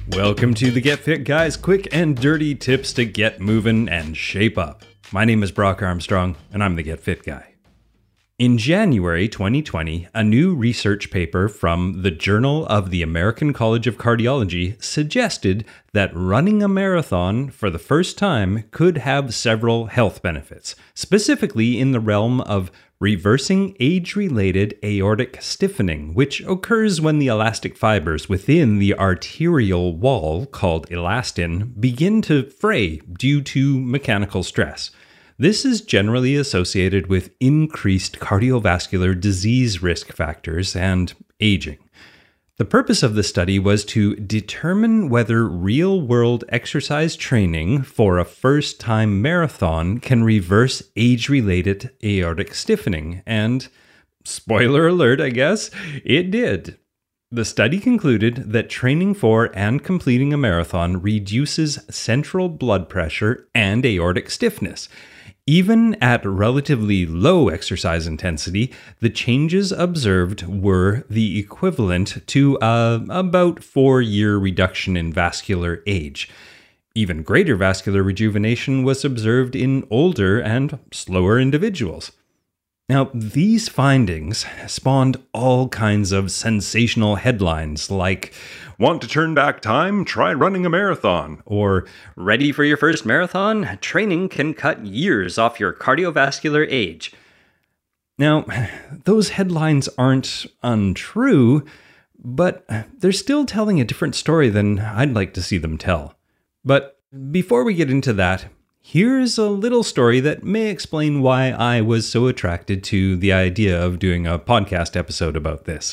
Welcome to the Get Fit Guys, quick and dirty tips to get moving and shape up. My name is Brock Armstrong, and I'm the Get Fit Guy. In January 2020, a new research paper from the Journal of the American College of Cardiology suggested that running a marathon for the first time could have several health benefits, specifically in the realm of reversing age-related aortic stiffening, which occurs when the elastic fibers within the arterial wall, called elastin, begin to fray due to mechanical stress. This is generally associated with increased cardiovascular disease risk factors and aging. The purpose of the study was to determine whether real-world exercise training for a first-time marathon can reverse age-related aortic stiffening, and, spoiler alert, I guess, it did. The study concluded that training for and completing a marathon reduces central blood pressure and aortic stiffness. Even at relatively low exercise intensity, the changes observed were the equivalent to about 4-year reduction in vascular age. Even greater vascular rejuvenation was observed in older and slower individuals. Now, these findings spawned all kinds of sensational headlines like, "Want to turn back time? Try running a marathon." Or, "Ready for your first marathon? Training can cut years off your cardiovascular age." Now, those headlines aren't untrue, but they're still telling a different story than I'd like to see them tell. But before we get into that, here's a little story that may explain why I was so attracted to the idea of doing a podcast episode about this.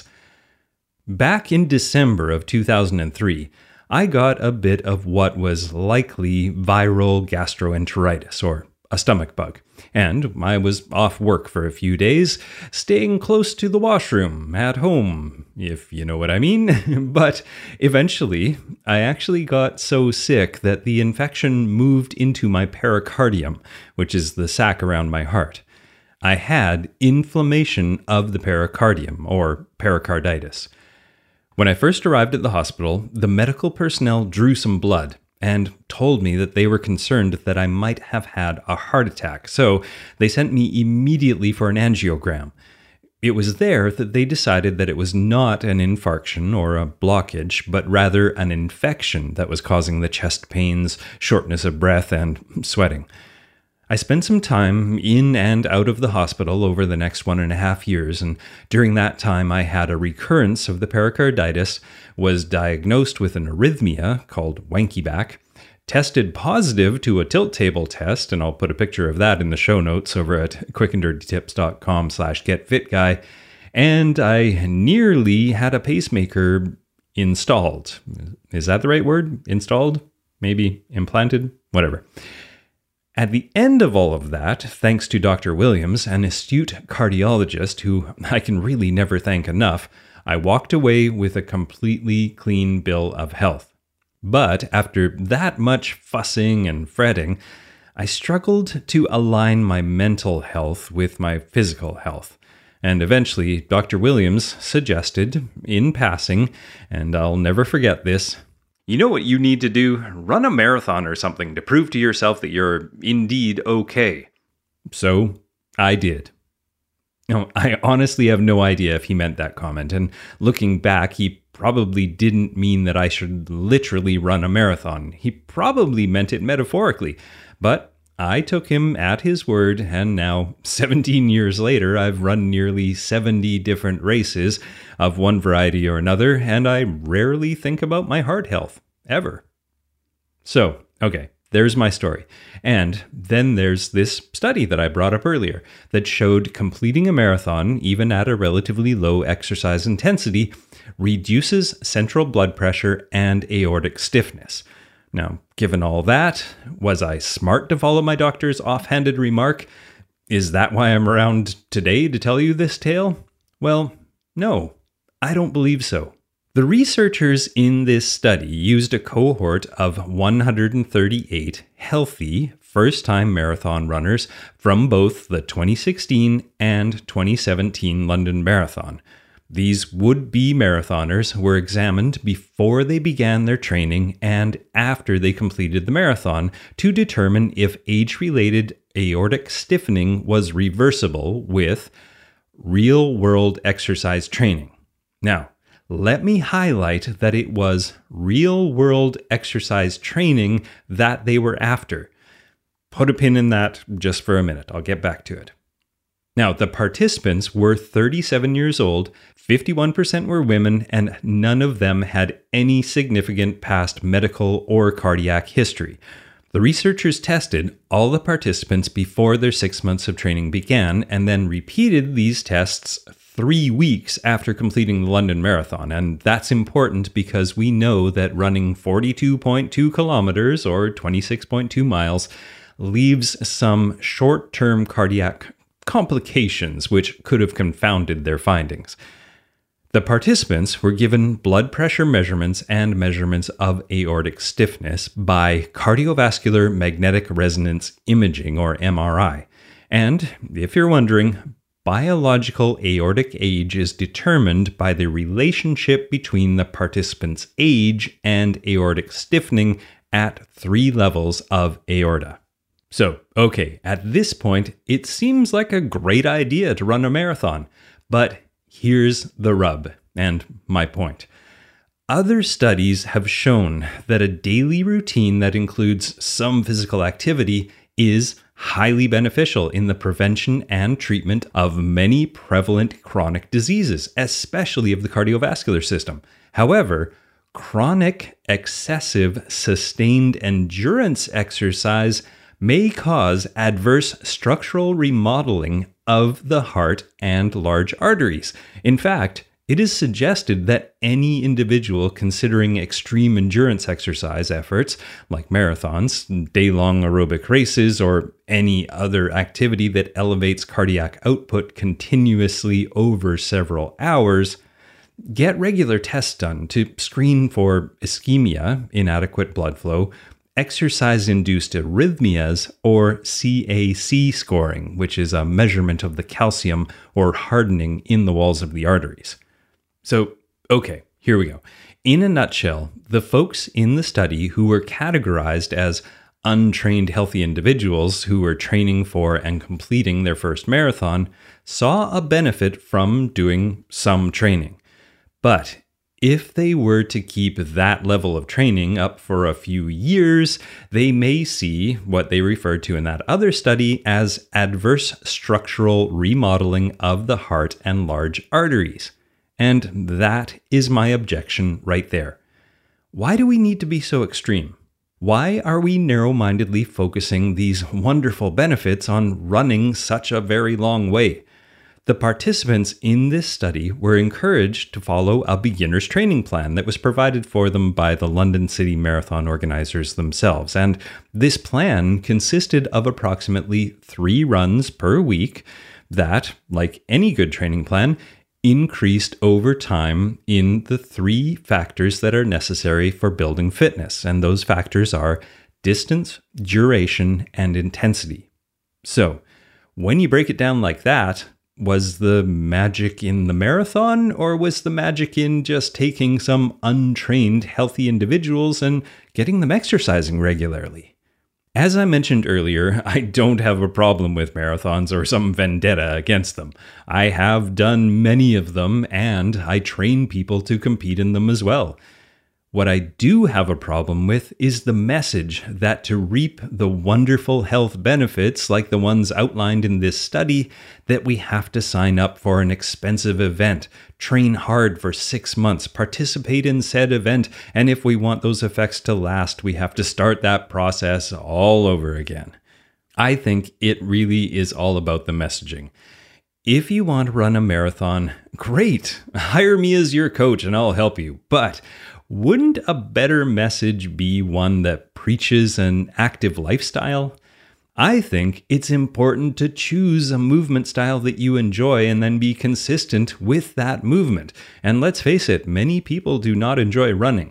Back in December of 2003, I got a bit of what was likely viral gastroenteritis, or a stomach bug, and I was off work for a few days, staying close to the washroom at home, if you know what I mean. But eventually, I actually got so sick that the infection moved into my pericardium, which is the sac around my heart. I had inflammation of the pericardium, or pericarditis. When I first arrived at the hospital, the medical personnel drew some blood and told me that they were concerned that I might have had a heart attack, so they sent me immediately for an angiogram. It was there that they decided that it was not an infarction or a blockage, but rather an infection that was causing the chest pains, shortness of breath, and sweating. I spent some time in and out of the hospital over the next 1.5 years, and during that time I had a recurrence of the pericarditis, was diagnosed with an arrhythmia called wankyback, tested positive to a tilt table test, and I'll put a picture of that in the show notes over at quickanddirtytips.com/getfitguy, and I nearly had a pacemaker installed. Is that the right word? Installed? Maybe implanted? Whatever. At the end of all of that, thanks to Dr. Williams, an astute cardiologist who I can really never thank enough, I walked away with a completely clean bill of health. But after that much fussing and fretting, I struggled to align my mental health with my physical health. And eventually, Dr. Williams suggested, in passing, and I'll never forget this, "You know what you need to do? Run a marathon or something to prove to yourself that you're indeed okay." So I did. Now, I honestly have no idea if he meant that comment, and looking back, he probably didn't mean that I should literally run a marathon. He probably meant it metaphorically, but I took him at his word, and now, 17 years later, I've run nearly 70 different races of one variety or another, and I rarely think about my heart health, ever. So, okay, there's my story. And then there's this study that I brought up earlier that showed completing a marathon, even at a relatively low exercise intensity, reduces central blood pressure and aortic stiffness. Now, given all that, was I smart to follow my doctor's offhanded remark? Is that why I'm around today to tell you this tale? Well, no, I don't believe so. The researchers in this study used a cohort of 138 healthy first-time marathon runners from both the 2016 and 2017 London Marathon. These would-be marathoners were examined before they began their training and after they completed the marathon to determine if age-related aortic stiffening was reversible with real-world exercise training. Now, let me highlight that it was real-world exercise training that they were after. Put a pin in that just for a minute. I'll get back to it. Now, the participants were 37 years old, 51% were women, and none of them had any significant past medical or cardiac history. The researchers tested all the participants before their 6 months of training began and then repeated these tests 3 weeks after completing the London Marathon. And that's important because we know that running 42.2 kilometers or 26.2 miles leaves some short-term cardiac complications which could have confounded their findings. The participants were given blood pressure measurements and measurements of aortic stiffness by cardiovascular magnetic resonance imaging, or MRI. And if you're wondering, biological aortic age is determined by the relationship between the participant's age and aortic stiffening at 3 levels of aorta. So, okay, at this point, it seems like a great idea to run a marathon, but here's the rub, and my point. Other studies have shown that a daily routine that includes some physical activity is highly beneficial in the prevention and treatment of many prevalent chronic diseases, especially of the cardiovascular system. However, chronic, excessive, sustained endurance exercise may cause adverse structural remodeling of the heart and large arteries. In fact, it is suggested that any individual considering extreme endurance exercise efforts, like marathons, day-long aerobic races, or any other activity that elevates cardiac output continuously over several hours, get regular tests done to screen for ischemia, inadequate blood flow, exercise-induced arrhythmias, or CAC scoring, which is a measurement of the calcium or hardening in the walls of the arteries. So, okay, here we go. In a nutshell, the folks in the study who were categorized as untrained healthy individuals who were training for and completing their first marathon saw a benefit from doing some training. But if they were to keep that level of training up for a few years, they may see what they referred to in that other study as adverse structural remodeling of the heart and large arteries. And that is my objection right there. Why do we need to be so extreme? Why are we narrow-mindedly focusing these wonderful benefits on running such a very long way? The participants in this study were encouraged to follow a beginner's training plan that was provided for them by the London City Marathon organizers themselves, and this plan consisted of approximately 3 runs per week that, like any good training plan, increased over time in the 3 factors that are necessary for building fitness, and those factors are distance, duration, and intensity. So, when you break it down like that, was the magic in the marathon, or was the magic in just taking some untrained, healthy individuals and getting them exercising regularly? As I mentioned earlier, I don't have a problem with marathons or some vendetta against them. I have done many of them, and I train people to compete in them as well. What I do have a problem with is the message that to reap the wonderful health benefits like the ones outlined in this study, that we have to sign up for an expensive event, train hard for 6 months, participate in said event, and if we want those effects to last, we have to start that process all over again. I think it really is all about the messaging. If you want to run a marathon, great, hire me as your coach and I'll help you, but wouldn't a better message be one that preaches an active lifestyle? I think it's important to choose a movement style that you enjoy and then be consistent with that movement. And let's face it, many people do not enjoy running.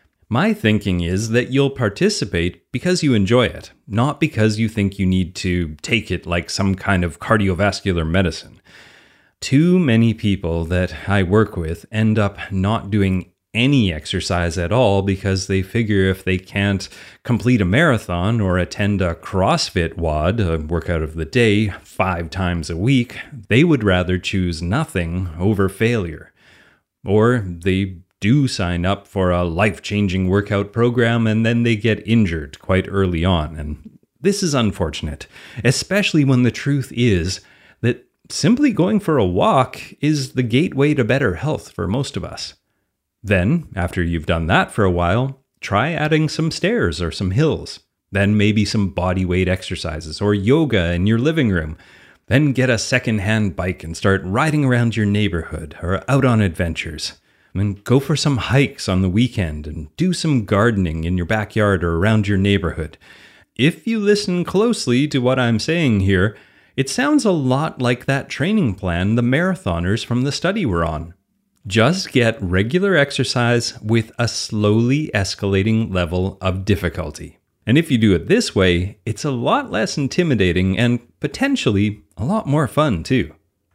My thinking is that you'll participate because you enjoy it, not because you think you need to take it like some kind of cardiovascular medicine. Too many people that I work with end up not doing any exercise at all because they figure if they can't complete a marathon or attend a CrossFit WOD, a workout of the day, 5 times a week, they would rather choose nothing over failure. Or they do sign up for a life-changing workout program and then they get injured quite early on. And this is unfortunate, especially when the truth is that simply going for a walk is the gateway to better health for most of us. Then, after you've done that for a while, try adding some stairs or some hills. Then maybe some body weight exercises or yoga in your living room. Then get a second-hand bike and start riding around your neighborhood or out on adventures. And go for some hikes on the weekend and do some gardening in your backyard or around your neighborhood. If you listen closely to what I'm saying here, it sounds a lot like that training plan the marathoners from the study were on. Just get regular exercise with a slowly escalating level of difficulty. And if you do it this way, it's a lot less intimidating and potentially a lot more fun too.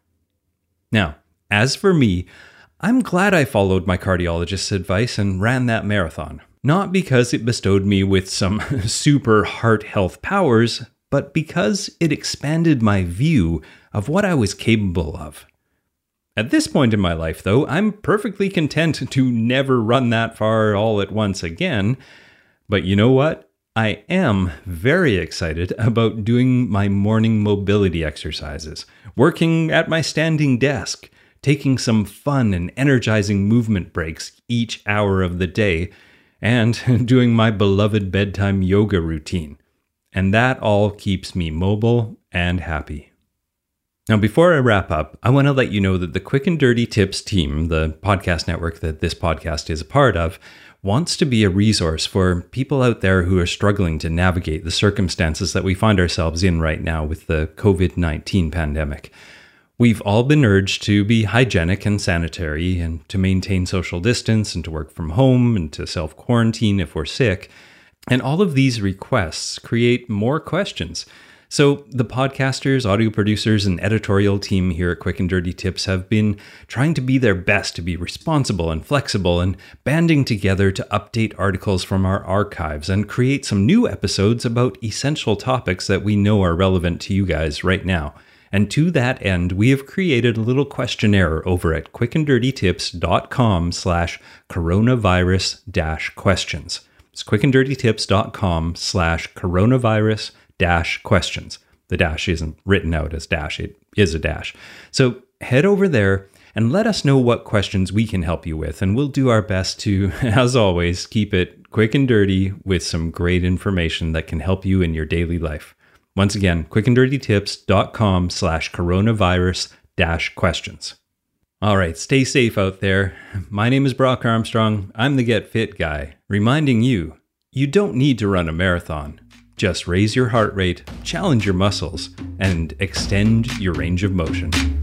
Now, as for me, I'm glad I followed my cardiologist's advice and ran that marathon. Not because it bestowed me with some super heart health powers, but because it expanded my view of what I was capable of. At this point in my life, though, I'm perfectly content to never run that far all at once again. But you know what? I am very excited about doing my morning mobility exercises, working at my standing desk, taking some fun and energizing movement breaks each hour of the day, and doing my beloved bedtime yoga routine. And that all keeps me mobile and happy. Now, before I wrap up, I want to let you know that the Quick and Dirty Tips team, the podcast network that this podcast is a part of, wants to be a resource for people out there who are struggling to navigate the circumstances that we find ourselves in right now with the COVID-19 pandemic. We've all been urged to be hygienic and sanitary and to maintain social distance and to work from home and to self-quarantine if we're sick. And all of these requests create more questions. So the podcasters, audio producers, and editorial team here at Quick and Dirty Tips have been trying to be their best to be responsible and flexible and banding together to update articles from our archives and create some new episodes about essential topics that we know are relevant to you guys right now. And to that end, we have created a little questionnaire over at quickanddirtytips.com/coronavirus-questions. It's quickanddirtytips.com/coronavirus-questions. The dash isn't written out as dash, it is a dash. So head over there and let us know what questions we can help you with, and we'll do our best to, as always, keep it quick and dirty with some great information that can help you in your daily life. Once again, quickanddirtytips.com/coronavirus-questions. All right, stay safe out there. My name is Brock Armstrong. I'm the Get Fit guy, reminding you, you don't need to run a marathon. Just raise your heart rate, challenge your muscles, and extend your range of motion.